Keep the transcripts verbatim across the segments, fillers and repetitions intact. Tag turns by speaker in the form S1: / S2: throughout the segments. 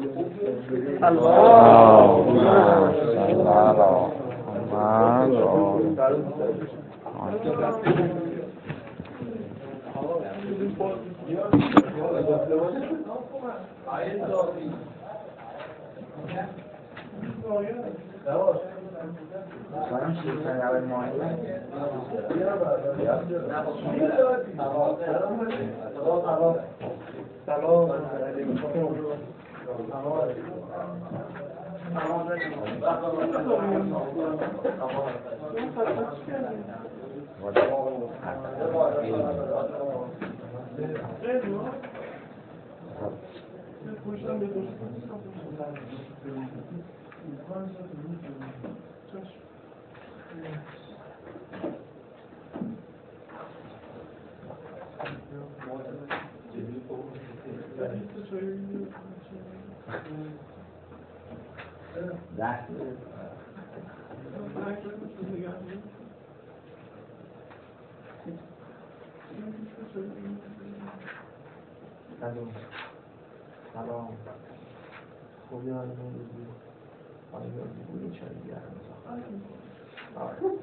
S1: سلام سلام خوبی حال نمیدی آیا بودی چرا گرم آره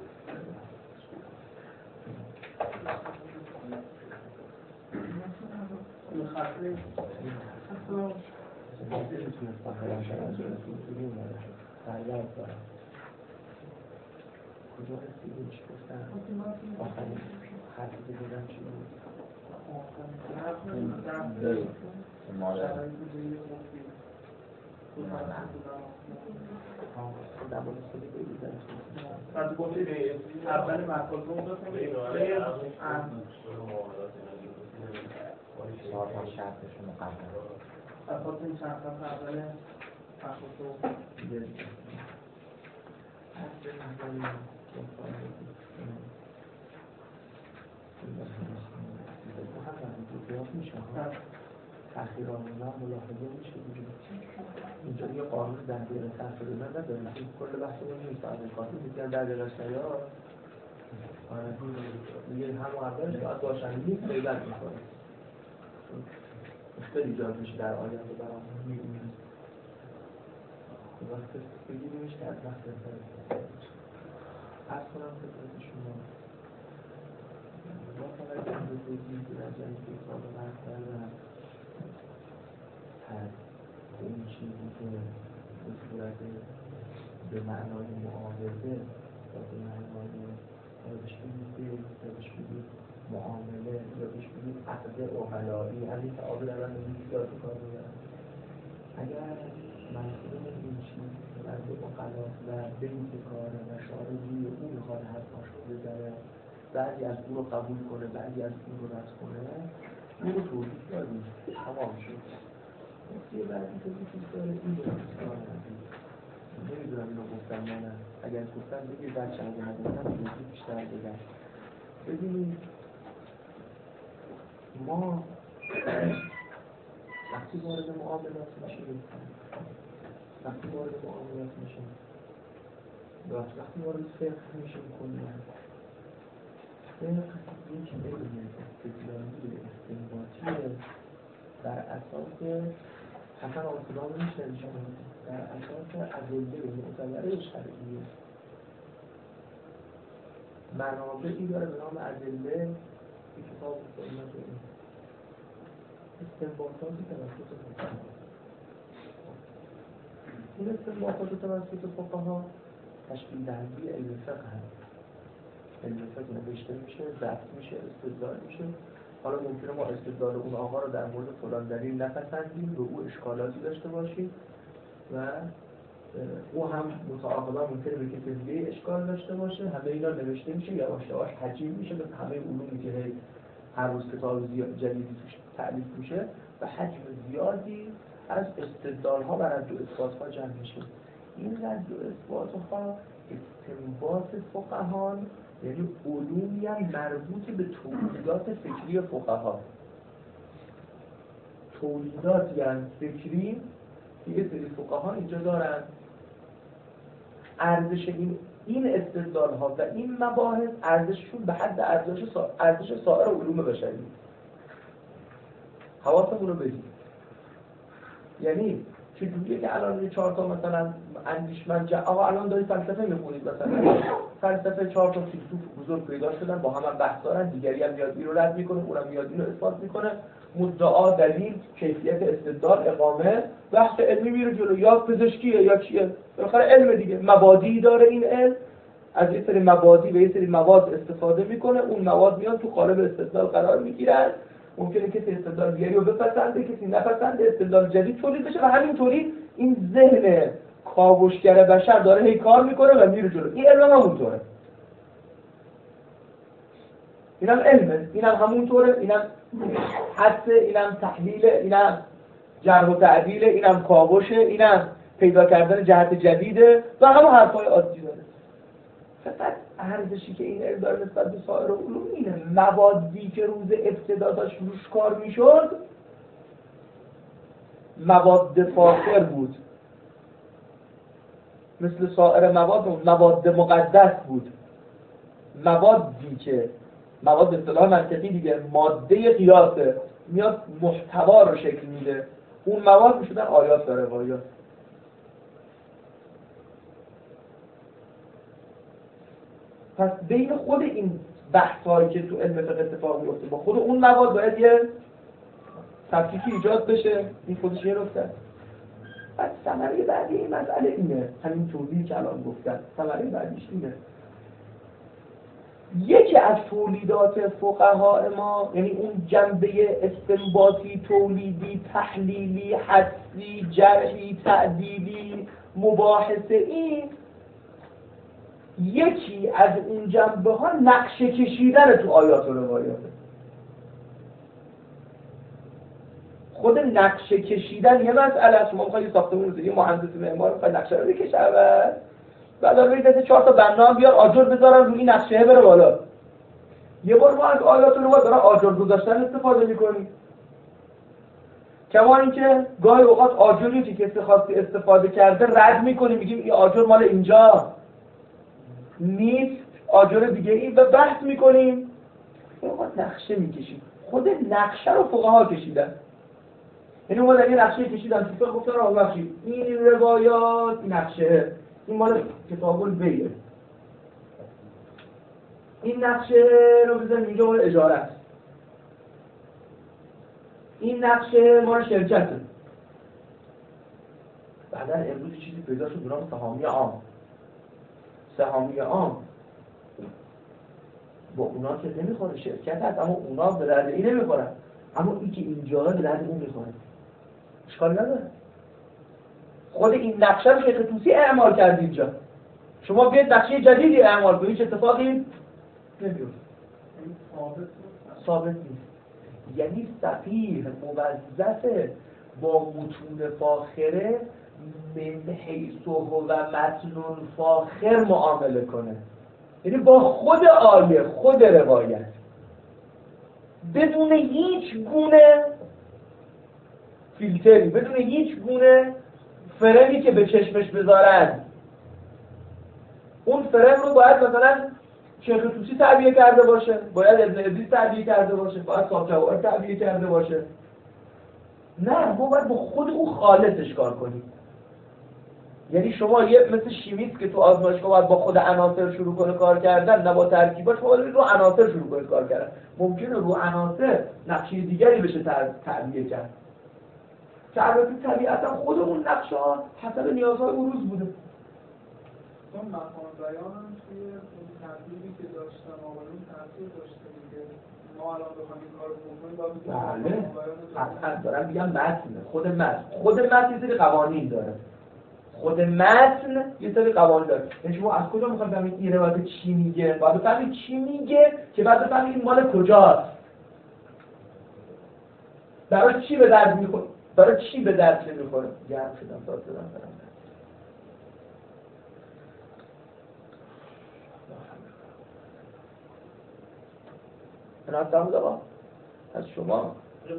S1: خاطر کجا رسیدیم چی گفتن آخرین حرفی که دیدم چی بود
S2: از گفتی اول مقال گفتم غیر ام
S1: چهار شرطش مقدم
S2: اساس این چند تا اول مقال
S1: دیگه تأخیر آموزان ملاحظه میشه دیگه اینجا یه قانون در دیر تأخیر من نداریم کل بحث اون نیست بعد کافی میگن در دیر سیار دیگه همون اولش باید باشندگی غیبت میکنه مشکل ایجاد میشه در آینده برام میبینیم وقت بگیریمش که از وقت بهتر عرض کنم خدمت شما ما فقط این رو بگیم که در جایی که کار رو مرد کردن هر اون چیزی که به صورت به معنای معاوضه و به معنای یا بهش بگید یا بهش بگید معامله یا بهش بگید عقد اغلایی همین که آبی در من زیاد کار میدن اگر منظور این چیز مرد اغلاط و بیت کاره و شارجی او میخواد حرفاش رو بذاره بعضی از اون رو قبول کنه بعضی از اون رو رد کنه اون رو توضیح داریم تمام شد یه بعضی توضیح داره این رو نمیدونم اینو گفتم یا نه اگر گفتم بگیر بچه اگه نگفتم توضیح بیشتر بگم ببینید ما وقتی وارد معاملات میشیم وقتی وارد معاملات میشیم وقتی وارد فقه میشیم کنیم فقه یک علم استدلالی استنباطی بر اساس حسن آسلام میشه در اساس ادله معتبره شرعیه منابعی داره به نام ادله که کتاب سنت این استنباطاتی توسط فقها این استنباطات توسط فقها تشکیل دهنده علم فقه هست علم فقه نوشته میشه ضبط میشه استدلال میشه حالا ممکنه ما استدلال اون آقا رو در مورد فلان دلیل نپسندیم به او اشکالاتی داشته باشیم و او هم متعاقبا ممکنه به کسی دیگه اشکال داشته باشه همه اینا نوشته میشه یواش یواش حجیم میشه به همه علومی که هر روز کتاب جدیدی توش تعلیف میشه و حجم زیادی از استدلال ها و رد و اثبات ها جمع میشه این رد و اثبات ها استنباط فقهان یعنی علومی هم مربوط به تولیدات فکری فقها تولیدات یعنی فکری که یه سری فقها اینجا دارن ارزش این این استدلال ها و این مباحث ارزششون به حد ارزش سا... ارزش سایر علوم بشری حواسمون رو بدید یعنی چجوریه که الان یه چهار تا مثلا اندیشمند جا آقا الان دارید فلسفه میخونید مثلا فلسفه چهار تا فیلسوف بزرگ پیدا شدن با هم, هم بحث دارن، دیگری هم میاد اینو رد میکنه، اونم میاد اینو اثبات میکنه، مدعا، دلیل، کیفیت استدلال، اقامه، بحث علمی میره جلو، یا پزشکیه یا چیه، بالاخره علم دیگه، مبادی داره این علم، از یه سری مبادی به یه سری مواد استفاده میکنه، اون مواد میان تو قالب استدلال قرار میگیرن، ممکنه کسی استدلال دیگری رو بپسنده، کسی نپسنده، استدلال جدید تولید بشه و همینطوری این ذهن کاوشگر بشر داره هی کار میکنه و میره جلو. این علم هم همونطوره، اینم علمه، اینم همونطوره، اینم حدسه، اینم تحلیله، اینم جرح و تعدیله، اینم کاوشه، اینم پیدا کردن جهت جدیده و همه حرفای عادی داره. فقط ارزشی که این علم داره نسبت به سایر علوم اینه، موادی که روز ابتدا داشت روش کار میشد مواد فاخر بود، مثل سایر مواد مواد مقدس بود، موادی که مواد اصطلاح منطقی دیگه، ماده قیاسه، میاد محتوا رو شکل میده، اون مواد میشدن آیات و روایات. پس بین خود این بحثایی که تو علم فقه اتفاق میفته با خود اون مواد باید یه تفکیکی ایجاد بشه، این خودش یه نکته. بعد ثمره بعدی این مسئله اینه، همین توضیحی که الان گفتم، ثمره بعدیش اینه، یکی از تولیدات فقهای ما، یعنی اون جنبه استنباطی، تولیدی، تحلیلی، حدسی، جرحی، تعدیلی، مباحثه، این یکی از این جنبه ها نقشه کشیدن تو آیات و روایاته. خود نقشه کشیدن یه مسئله است. شما می‌خواید ساختمون رو یه مهندس معمار می‌خواد نقشه رو بکشه اول، بعد روی دسته چهار تا بنا هم بیار آجر بذارن روی این نقشه بره بالا. یه بار ما از آیات و روایات دارن آجر گذاشتن استفاده می‌کنیم. کما اینکه گاهی اوقات آجری که کسی خواسته استفاده کرده رد می‌کنیم، میگیم این آجر مال اینجا نیست، آجر دیگه ای، و بحث می‌کنیم. اوقات نقشه می‌کشیم. خود نقشه رو فقها کشیدن. یعنی ما در یه نقشه کشیدن تو فقه گفتن آقا بخشید این روایات این نقشه، این مال کتاب البیع، این نقشه رو بزنیم اینجا مال اجاره است، این نقشه مال شرکته. بعدا امروز چیزی پیدا شد به نام سهامی عام. سهامی عام با اونا که نمیخوره، شرکت هست اما اونا به درد این نمیخورن، اما این که اینجا به درد اون میخوره، اشکال نداره. خود این نقشه رو شیخ طوسی اعمال کرد اینجا، شما بیاید نقشه جدیدی اعمال کنید، هیچ اتفاقی نمیفته، ثابت نیست. یعنی فقیه موظفه با متون فاخره من حیث و متن فاخر معامله کنه، یعنی با خود آیه، خود روایت، بدون هیچ گونه فیلتری، بدون هیچ گونه فرمی که به چشمش بذارن. اون فرم رو باید مثلا شیخ طوسی تعبیه کرده باشه، باید ابن ادریس تعبیه کرده باشه، باید صاحب تعبیه کرده باشه. نه، ما باید با خود اون خالصش کار کنیم. یعنی شما یه مثل شیمیست که تو آزمایشگاه باید با خود عناصر شروع کنه کار کردن، نه با ترکیباش، ما باید رو عناصر شروع کنه کار کردن. ممکنه رو عناصر نقشه دیگری بشه تعبیه کرد، که البته طبیعتا خودمون نقشه ها حسب نیازهای اون روز بوده.
S2: اون مقام بیان هم توی اون تحلیلی که داشتن آقایون تاثیر داشته دیگه. ما الان بخوایم این کارو بکنیم باید
S1: بله، قطعا دارم میگم متن، خود متن خود متن یه سری قوانین داره، خود متن یه سری قوانین داره. یعنی شما از کجا میخواید بفهمید این روایت چی میگه؟ باید بفهمید چی میگه که بعد بفهمید این مال کجاست، برای چی به درد میخوره، برای چی به درد نمیخوره. گرم شدم داد دادم برم نفتم دقا از شما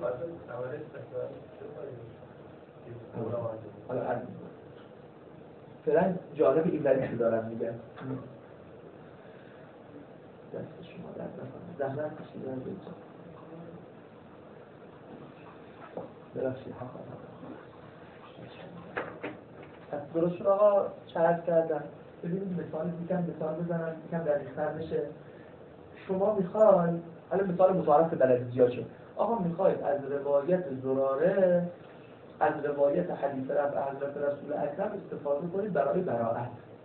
S1: حالا عرض فعلا جانب این وریشو دارم میگم. دست شما در نفهم زحمت کشیدن بیتا ببخشید حقا درست شد آقا چرت کردن. ببینید مثال دیگه مثال بزنم یکم دقیق‌تر بشه. شما میخواید حالا مثال متعارف که بلد زیاد شد. آقا میخواید از روایت زراره از روایت حدیث رفع حضرت رسول اکرم استفاده کنید برای براءت.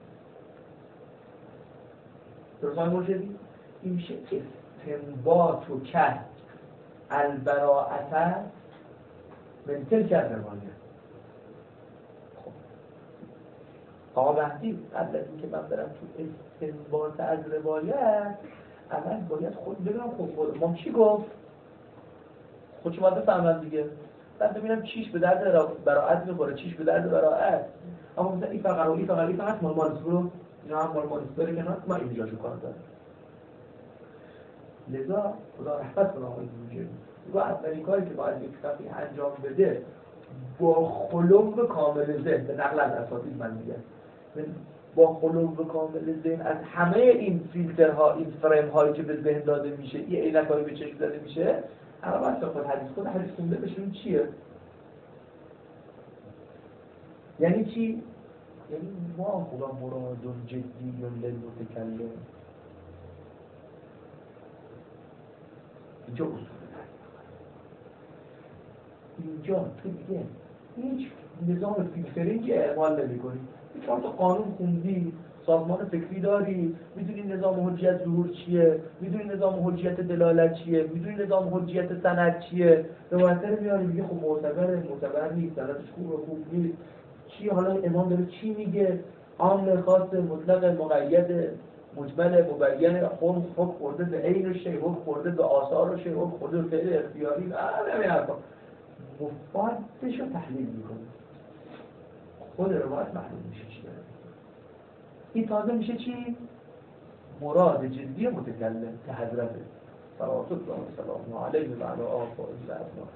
S1: درست مرشدی؟ این میشه استنباط و کرد البراءت من تلک الروایت. خب آقا مهدی قبل از اینکه من برم تو استنباط از روایت اول باید خود ببینم خود خود ما چی گفت؟ خودش باید بفهمم دیگه. بعد ببینم چیش به درد براءت میخوره، چیش به درد براءت. اما مثلا این فقط این فقط این فقط مال مالس برو اینا هم مال مالس بره کنار من اینجا شو کار دارم. لذا خدا رحمت کنه آقای بروجردی میگه اولین کاری که باید یک فقیه انجام بده با خلو کامل ذهن، به نقل از اساتید من میگم، با خلو کامل ذهن از همه این فیلترها این فریم هایی که به ذهن داده میشه این عینک هایی به چشم داده میشه اما باید خود حدیث خود حدیث خونده بشون چیه؟ یعنی چی؟ یعنی ما هو مراد جدی للمتکلم. اینجا اصول اینجا تو دیگه هیچ نظام فیلترینگی اعمال نمی کنی. چون تو قانون خوندی، سازمان فکری داری، میدونی نظام حجیت ظهور چیه، میدونی نظام حجیت دلالت چیه، میدونی نظام حجیت سند چیه، روایت میاری میگه خب معتبره معتبر نیست، سندش خوبه خوب نیست، چی حالا امام داره چی میگه، عام خاص مطلق مقید مجمل مبین خون حکم خورده به عین شی، حکم خورده به آثار و شی، حکم خورده به فعل اختیاری، همین حرفا مفادش رو تحلیل میکنه. خود روایت معلوم میشه چی داره. این تازه میشه چی؟ مراد جدی متکلم که حضرت صلوات الله و سلامه علیه و علی آله و اصحابه.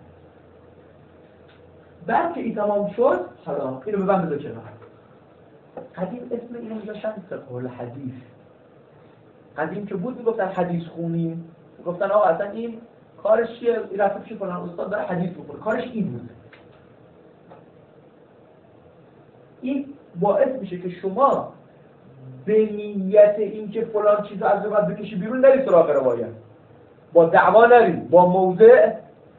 S1: بعد که این تمام شد حالا اینو به من بذار کنار. قدیم اسم اینو میذاشتن فقه الحدیث. قدیم که بود میگفتن حدیث خونیم، میگفتن آقا اصلا این کارش چیه؟ این رفته پیش فلان استاد داره حدیث میخونه، کارش این بود. این باعث میشه که شما به نیت این که فلان چیز از روایت بکشی بیرون نری سراغ روایت، با دعوا نری، با موضع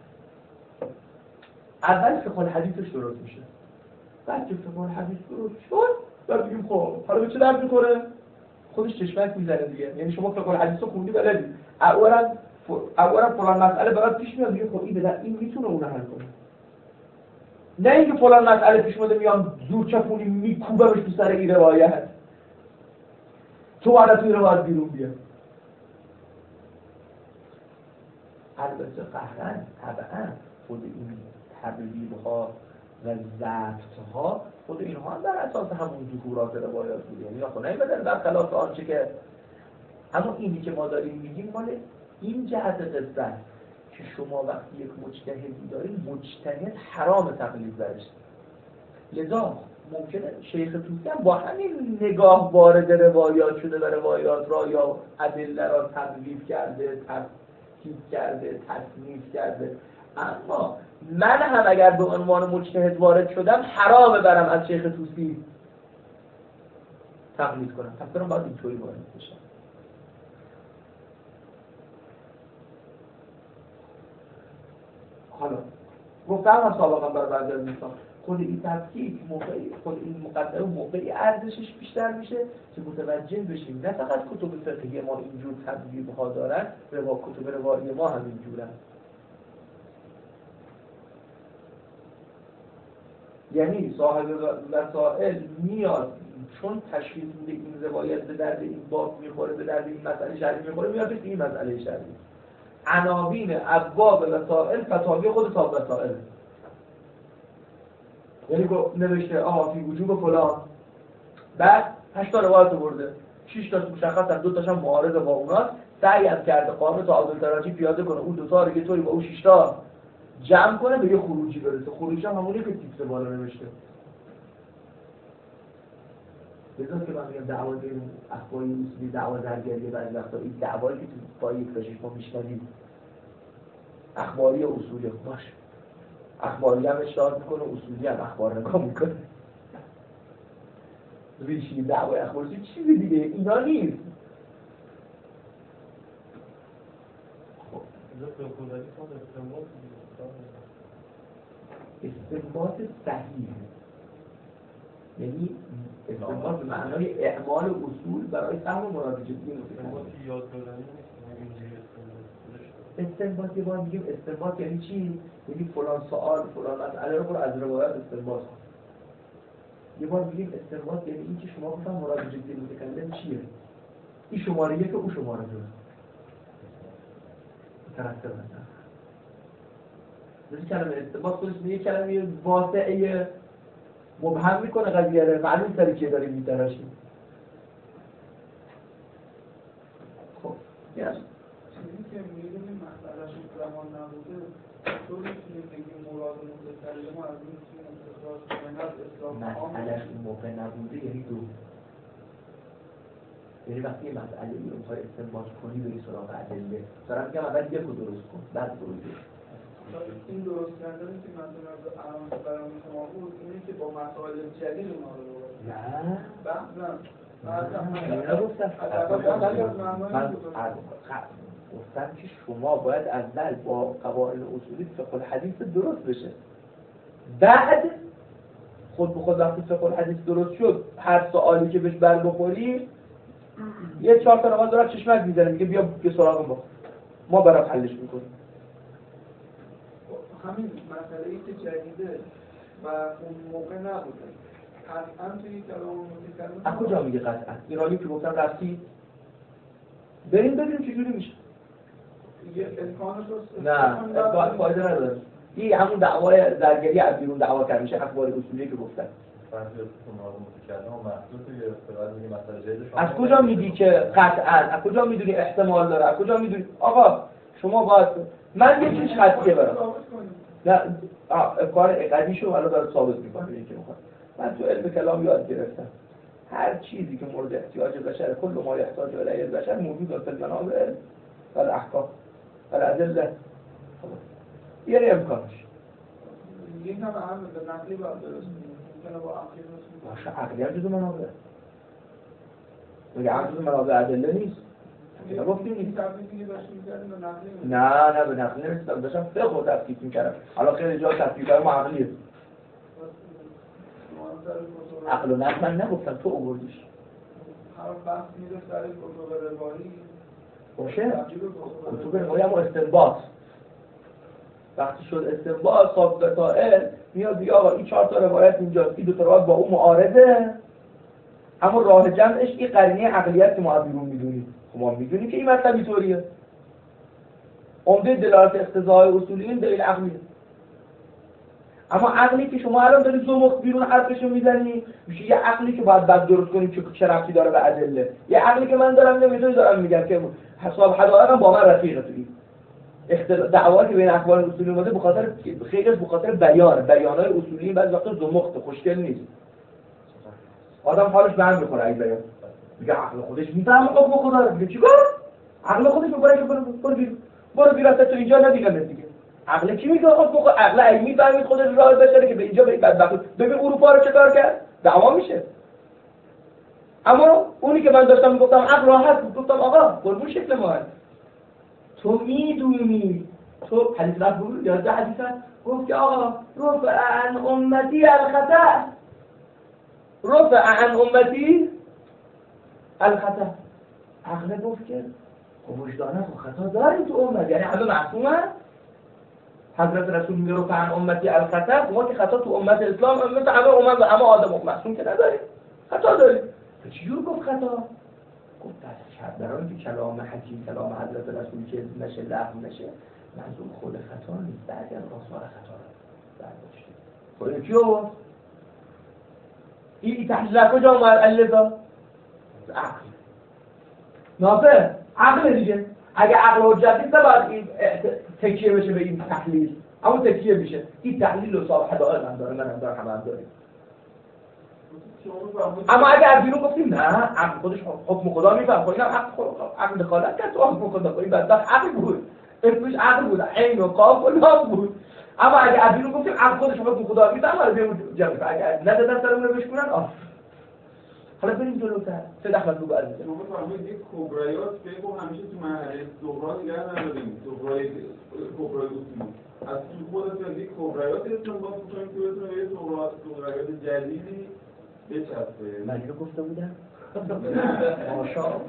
S1: اول فقه الحدیثش درست میشه. بعد که فقه الحدیث درست شد بعد بگیم خب حالا به چه درد میخوره؟ خودش چشمک میزنه دیگه. یعنی شما فقه الحدیث رو خوندی بلدی، اولا اولا فلان مسئله برات پیش میاد دیگه، خب این بدن این میتونه اون حل کنه. نه اینکه فلان مسئله پیش اومده میام زور چپونی میکوبمش تو سر این روایت، تو باید توی روایت بیرون بیا. البته قهرن طبعا خود این تبلیغ ها و ضبط ها خود اینها هم در اساس همون ظهورات روایات بوده، یعنی خب نمیدن در خلاف آنچه که اما اینی که ما داریم میگیم مال این جهت قصه که شما وقتی یک مجتهدی دارید مجتهد حرام تقلید برش. لذا ممکنه شیخ توسی هم با همین نگاه وارد روایات شده و روایات را یا ادله را تضعیف کرده، تفکیک کرده، تصنیف کرده. اما من هم اگر به عنوان مجتهد وارد شدم حرامه برم از شیخ توسی تقلید کنم. پس برام باید اینطوری وارد بشم. حالا گفتم هم سابقا برای بعضی از مثال خود این تفکیک موقعی خود این مقدمه موقعی ارزشش بیشتر میشه که متوجه بشیم نه فقط کتب فقهی ما اینجور تدبیب ها دارن، روا کتب روایی ما هم اینجورن. یعنی صاحب مسائل میاد چون تشخیص میده این روایت به درد این باب میخوره، به درد این مسئله شرعی میخوره، میاد به این مسئله شرعی. عناوین ابواب مسائل فتاوی خود صاحب مسائل، یعنی نوشته آها فی وجوب فلان، بعد هشت تا روایت برده، شش تا مشخصا دو تاشم معارض با اوناست، سعی هم کرده قانون تعادل تراجی پیاده کنه، اون دو تا رو یه طوری با اون شش تا جمع کنه به یه خروجی برسه. خروجی هم همونی که تیپس بالا نوشته. بذار که من میگم دعوا بین اخباری اصولی دعوا درگیری بعضی وقتا این دعوایی که تو با یک تا شش ما میشنویم اخباری اصولی باشه، اخباری هم اشتهار میکنه، اصولی هم اخبار نگاه میکنه. ریشی دعوای اخبارسی چیزی دیگه اینا نیست. خب استنباط صحیح یعنی استنباط به معنای اعمال اصول برای فهم مراد جدی متکلم. استنباط یه بار میگیم استنباط یعنی چی؟ یعنی فلان سوال فلان مسئله رو از روایت استنباط کن. یه بار میگیم استنباط یعنی این که شما بفهم مراد جدی متکلم چیه؟ این شماره یک و اون شماره دو. مترتب مثلا. مثل کلمه استنباط خودش یه کلمه واسعه مبهم میکنه قضیه رو، معلوم سر کیه داریم میتراشیم. خب یعنی
S2: چیزی که میدونیم مسئلهشون زمان نبوده تو میتونیم بگیم مراد متکلم از این میتونیم استخراج کنیم از اسلام
S1: مسئلهش اون موقع نبوده یعنی دو، یعنی وقتی یه مسئله رو میخوای استنباط کنی بری سراغ ادله دارم میگم اول یک رو درست کن بعد درست کن.
S2: این درست کردنی که مثلا الان برای شما بود اینه که با مسائل جدید اونا رو
S1: نه
S2: بحث نه
S1: من نگفتم من گفتم که شما باید اول با قواعد اصولی فقه الحدیث درست بشه، بعد خود به خود وقتی فقه الحدیث درست شد هر سوالی که بهش بر بخوری یه چهار تا نماز داره چشمک میزنه میگه بیا بیا سراغ ما ما برات حلش میکنیم.
S2: همین مسئله ای که جدیده و اون موقع نبوده قطعا توی کلام متکلم
S1: از کجا میگه قطعا؟ ایرانی که گفتن رفتی بریم ببینیم چجوری میشه.
S2: یه امکانش رو
S1: نه فایده نداره. این همون دعوای زرگری از بیرون دعوا کرد میشه اخبار اصولی که گفتن. از کجا میدی که قطعا؟ از کجا میدونی احتمال داره؟ از کجا میدونی؟ آقا شما باید من یه چیز خاصیه برام. نه کار اقدیشو حالا داره ثابت میکنه این که میخواد. من تو علم کلام یاد گرفتم هر چیزی که مورد احتیاج بشر کل ما یحتاج الیه البشر موجود در منابع و الاحکام و الادله. یعنی امکانش
S2: این هم اهم به نقلی باید درست ممکنه با عقلی درست
S1: باشه عقلی هم جزو منابع مگه عقل جزو منابع ادله نیست؟ نگفتیم نیست؟ نه نه به نقلی نمیستم داشتم فقه رو تفکیک میکردم حالا خیلی جا تفکیک کردم عقلیه عقل و نقل من نگفتم تو آوردیش
S2: هر بحث میره سر کتب روایی
S1: باشه کتب روایی هم استنباط وقتی شد استنباط صاحب قطائل میاد بگه آقا این چهار تا روایت اینجاست این دو تا روایت با اون معارضه اما راه جمعش این قرینه عقلیت که ما بیرون میدونیم خب ما میدونیم که این مطلب اینطوریه عمده دلالت اقتضای اصولی این دلیل عقلیه اما عقلی که شما الان داری زمخت بیرون حرفشو میزنی میشه یه عقلی که باید بعد درست کنیم که چه ربطی داره به ادله یه عقلی که من دارم نمیدونی دارم میگم که حساب حدائق با من رفیقه توی اختلاف دعوایی که بین اخبار اصولی اومده به خاطر خیلی از به خاطر بیان بیانای اصولی بعضی وقتا زمخت خوشگل نیست آدم حالش به هم میخوره این بیان میگه عقل خودش میفهمه حکم خدا رو میگه چیکار عقل خودش میگه که برو برو بیرون برو بیرون تو اینجا ندیدم دیگه عقل کی میگه حکم خدا عقل علمی میفهمید خودش راه بشه که به اینجا به بدبخت ببین اروپا رو چطور کرد دعوا میشه اما اونی که من داشتم میگفتم عقل راحت گفتم آقا قربون شکل ما تو میدونی تو حدیث رفت بود یا ده حدیث گفت که آقا رفع عن امتی الخطا رفع عن امتی الخطا عقل گفت که خب وجدانه خب خطا داریم تو امت یعنی همه معصومه حضرت رسول میگه رفع عن امتی الخطا ما که خطا تو امت اسلام مثل همه امت و همه آدم معصوم که نداریم خطا داریم چجور گفت خطا گفت شاید برای اینکه کلام حکیم کلام حضرت رسول که نشه لغو نشه منظور خود خطا نیست بعضی از آثار خطا رو برداشته خود کی آورد این تحلیل از کجا اومد علیرضا عقل نافع عقل دیگه اگه عقل حجت نیست نباید این تکیه بشه به این تحلیل اما تکیه میشه این تحلیل و صاحب حدائق هم داره منم دارم همه هم داریم اما اگه از بیرون گفتیم نه عقل خودش حکم خدا میفهم خب اینم عقل عقل دخالت کرد تو حکم خدا این بدبخت عقل بود اسمش عقل بود عین و قاف و لام بود اما اگه از بیرون گفتیم عقل خودش حکم خدا میفهم ولی بیرون جمع اگه ندادن سرمون رو بشکنن آه حالا بریم جلوتر. سه دخل بگو عزیزم.
S3: شما فرمودید یک کبرایات بگو همیشه تو مرحله صغرا نگه نداریم. صغرای کبرای اصولی. از تو خودتون یک کبرایات استنباط می‌کنید که بتونه به صغرا صغرایات جدیدی بچسبه.
S1: من اینو گفته بودم. ماشاءالله.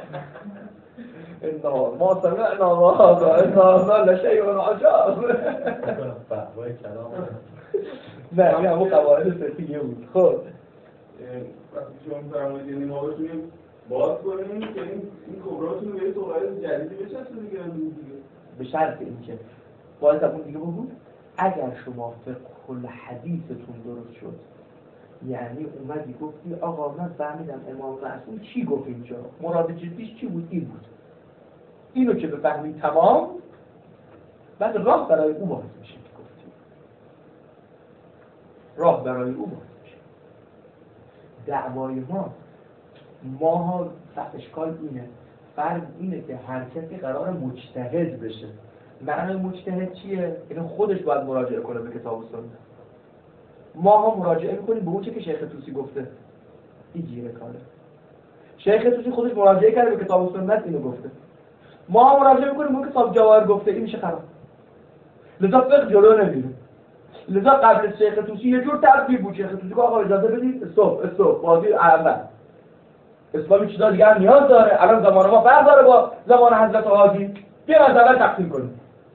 S1: إنه ما سمعنا بهذا إن هذا لشيء عجاب.
S4: فهمای کلام.
S1: نه این همون قواعد فقهیه بود. خب
S3: وقتی شما فرمودید یعنی ما بتونیم باز کنیم که این این کبراتون به صغرای جدیدی بچسبه دیگه دیگه.
S1: به شرط اینکه باید اون دیگه بود اگر شما فقه کل حدیثتون درست شد، یعنی اومدی گفتی آقا من فهمیدم امام معصوم چی گفت اینجا، مراد جدیش چی بود، این بود، اینو که بفهمی تمام، بعد راه برای او باز میشه. گفتی راه برای او باز میشه. دعوای ما ماها اشکال اینه، فرض اینه که هر کسی قرار مجتهد بشه. معنی مجتهد چیه؟ اینو خودش باید مراجعه کنه به کتاب و سنت. ما ها مراجعه میکنیم به اون چه که شیخ طوسی گفته. این گیره کاره. شیخ طوسی خودش مراجعه کرده به کتاب و سنت، اینو گفته. ما ها مراجعه میکنیم به اون کتاب جواهر گفته، این میشه خراب. لذا فقه جلو نمیره. لذا قبل شیخ طوسی یه جور ترتیب بود. شیخ طوسی که آقا اجازه بدید استوب استوب بازی اول. اسلامی چیزا دیگه هم نیاز داره. الان زمان ما فرق داره با زمان حضرت حاجی. بیا از اول تقسیم کنیم.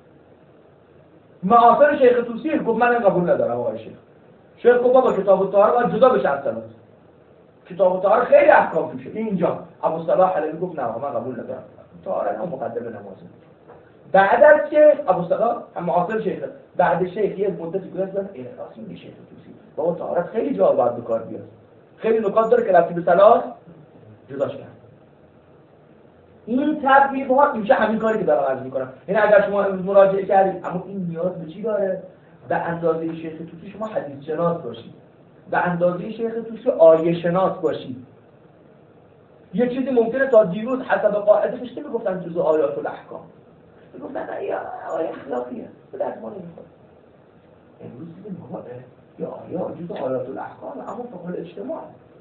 S1: معاصر شیخ طوسی گفت من این قبول ندارم آقای شیخ. شیخ گفت بابا کتاب الطهاره باید جدا بشه از صلات. کتاب الطهاره خیلی احکام توشه. اینجا ابو صلاح حلبی گفت نه من قبول ندارم. طهاره نه مقدمه نمازه. بعد از شیخ ابو صلاح هم معاصر شیخ، بعد شیخ یه مدتی گذشت این راست میگه شیخ طوسی. بابا طهاره خیلی جا باید به کار بیاد. خیلی نکات داره که رفتی به صلات جداش کرد. این تبلیغ ها میشه همین کاری که دارم عرض میکنم. یعنی اگر شما امروز مراجعه کردید اما این نیاز به چی داره؟ به اندازه شیخ طوسی شما حدیث شناس باشید. به اندازه شیخ طوسی آیه شناس باشید. یه چیزی ممکنه تا دیروز حسب قاعده فشته میگفتن جزء آیات الاحکام. میگفتن نه یا آیه اخلاقیه. به درد ما نمیخوره. امروز دیدیم بابا یا آیه جزء آیات الاحکام اما فقه اجتماع.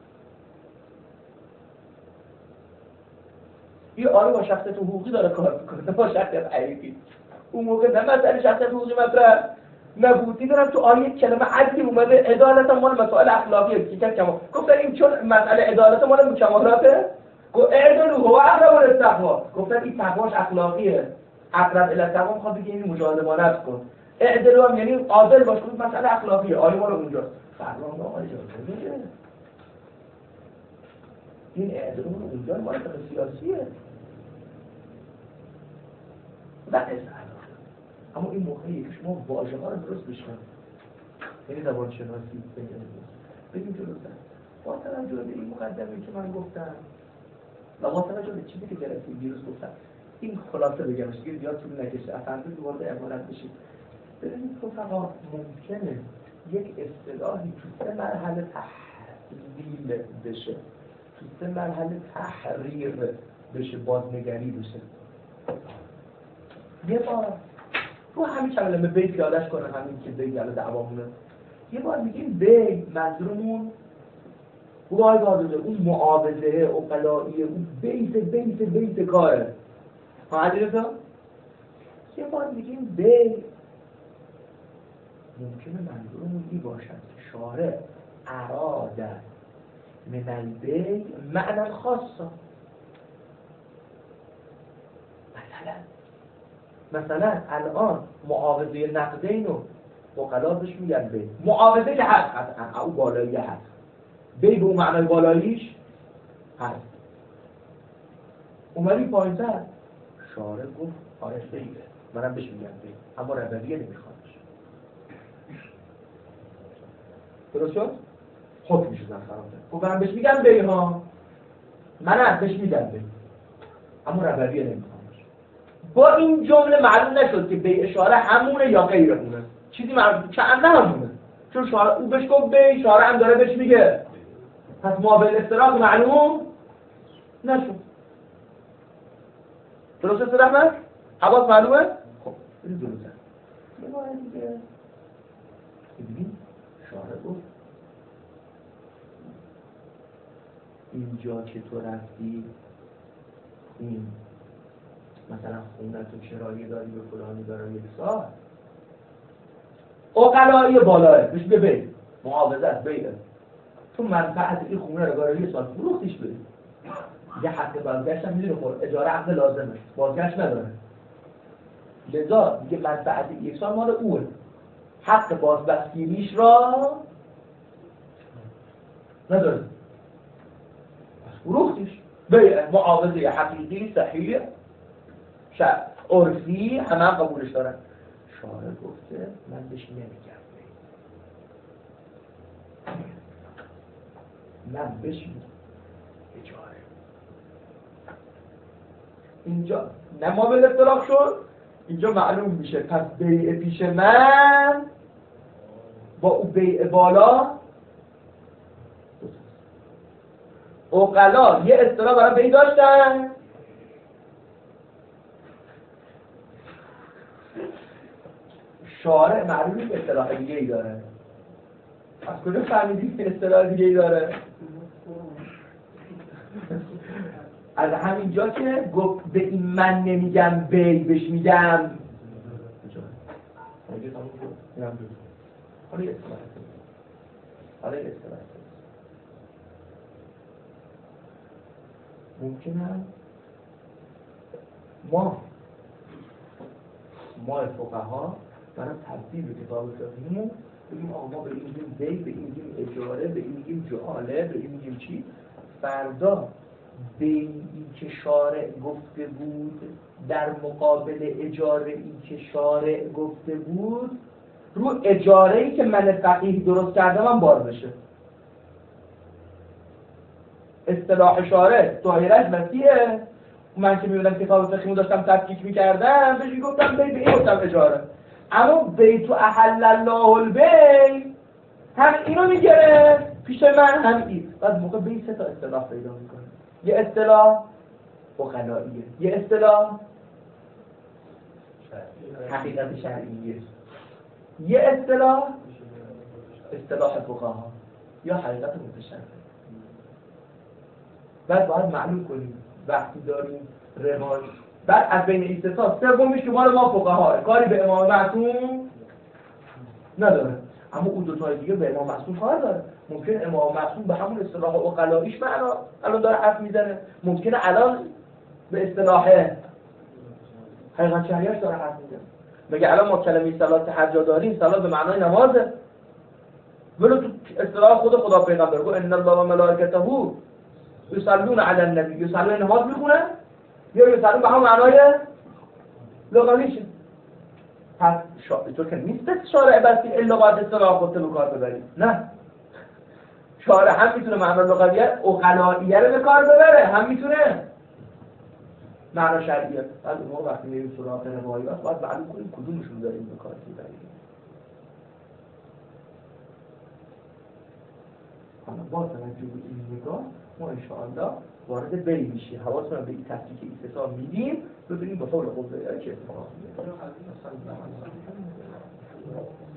S1: یه آره با شخصیت حقوقی داره کار میکنه، با شخصیت عیبی. اون موقع نه مسئله شخصیت حقوقی مطرح نبود. دیدم تو آیه کلمه عدلی اومده، عدالت مال مسائل اخلاقیه که کما گفتن این چون مسئله عدالت مال کمالاته، گفت اعدلوا هو اقرب للتقوا. گفتن این تقواش اخلاقیه، اقرب الی التقوا میخواد بگه این مجاهده با نفس کن. اعدلوا هم یعنی عادل باش، گفت مسئله اخلاقیه، آیه مال اونجاست. فرمان آقای جان میگه این اعدلوا اونجا مال سیاسیه. و از اما این موقعی که شما واژه ها رو درست بشنوید، یعنی زبان شناسی بگیم جلوتر با توجه به این مقدمه‌ای که من گفتم و با توجه به چیزی که جلسه دیروز گفتم، این خلاصه بگم دیگه زیاد طول نکشه، اصلا وارد عبارت بشید. ببینید رفقا ممکنه یک اصطلاحی تو سه مرحله تحلیل بشه، تو سه مرحله تحریر بشه، بازنگری بشه. یه بار رو همین کلمه بیت یادش کنه، همین که بیت یالا دعوامونه. یه بار میگیم بیت منظورمون وای بازده اون معاوضه اقلائیه، اون بیت بیت بیت کاره. ها عزیزم یه بار میگیم بیت ممکنه منظورمون این باشد که شارع اراده من البیت معنی خاصا. مثلا مثلا الان معاوضه نقدین و مقلا بهش میگن بیت. معاوضه که هست قطعا او بالایی هست، بیت به اون معنای بالاییش هست. اومدی پایین‌تر شارع گفت آره بیت، منم بهش میگم بیت، اما ربویه نمیخوادش. درست شد؟ حکم شدن خرابه. خب من بهش میگم بیت ها، منم بهش میگم بیت، اما ربویه نمیخواد. با این جمله معلوم نشد که بی اشاره همونه یا غیرمونه. چیزی معلوم که نه همونه، چون شارع او بهش گفت بی، شارع هم داره بهش میگه، پس مابل استراق معلوم نشد. درست است رحمت؟ حواس معلومه؟ خب بریم جلوتر. یه بار دیگه ببینیم شارع گفت اینجا که تو رفتی این مثلا خونه تو کرایه داری به فلانی داره یک سال اقلایی بالاه بهش ببین محافظت بیه تو منفعت این خونه رو داره یک سال فروختیش بری یه حق بازگشت هم میدونه خور اجاره عقد لازمه بازگشت نداره لذا دیگه منفعت یک سال مال اوه حق بازبستگیریش را نداره فروختیش بیه معاوضه حقیقی صحیح شرط عرفی همه هم قبولش دارن شارع گفته من بهش نمیگم من بهش اجاره اینجا نمابل افتراق شد اینجا معلوم میشه پس بیع پیش من با او بیع بالا عقلا یه اصطلاح برای بیع داشتن شارع معلوم نیست اصطلاح دیگه ای داره از کجا فهمیدید که اصطلاح دیگه ای داره از همینجا که گفت به این من نمیگم بی بهش میگم حالا یه اصطلاح حالا یه اصطلاح ممکنه ما ما فقها برای تبدیل کتاب فقهیمون بگیم آقا ما به این میگیم بی، به این میگیم اجاره، به این میگیم جعاله، به این میگیم چی؟ فردا به این که شارع گفته بود در مقابل اجاره این که شارع گفته بود رو اجاره ای که من فقیه درست کردم هم بار بشه. اصطلاح شارع دایره‌اش وسیعه. من که میبینم کتاب فقهی داشتم تفکیک میکردم بهش گفتم بی به این گفتم اجاره، اما بیت احل الله البیع هم اینو میگیره پیش من هم این. بعد موقع به این سه تا اصطلاح پیدا میکنه. یه اصطلاح عقلاییه، یه اصطلاح حقیقت شرعیه، یه اصطلاح اصطلاح فقها یا حقیقت متشرع. بعد باید معلوم کنیم وقتی داریم روایت بعد از بین این سه تا سومیش که مال ما فقها کاری به امام معصوم نداره، اما اون دو تای دیگه به امام معصوم کار داره. ممکن امام معصوم به همون اصطلاح عقلاییش معنا الان داره حرف میزنه، ممکنه الان به اصطلاح حقیقت شرعیش داره حرف میزنه. مگه الان ما کلمه صلات حج داریم، صلات به معنای نمازه، ولو تو اصطلاح خود خدا پیغمبر گفت ان الله و ملائکته یصلون علی النبی، یصلون نماز میخونن یا یصلون به همون معنای لغویشه. پس شاید که نیست شارع بسی الا باید اصطلاح خودت به کار ببری، نه، شارع هم میتونه معنی لغویه عقلاییه رو به کار ببره، هم میتونه معنی شرعیه. بعد ما وقتی میریم سراغ روایات باید معلوم کنیم کدومشون داریم به کار ببریم. حالا با توجه به این نگاه ما انشاءالله وارد بری میشیم، حواسمون به این تفکیک این سه تا میدیم ببینیم با طور قوه چه اتفاقی میفته.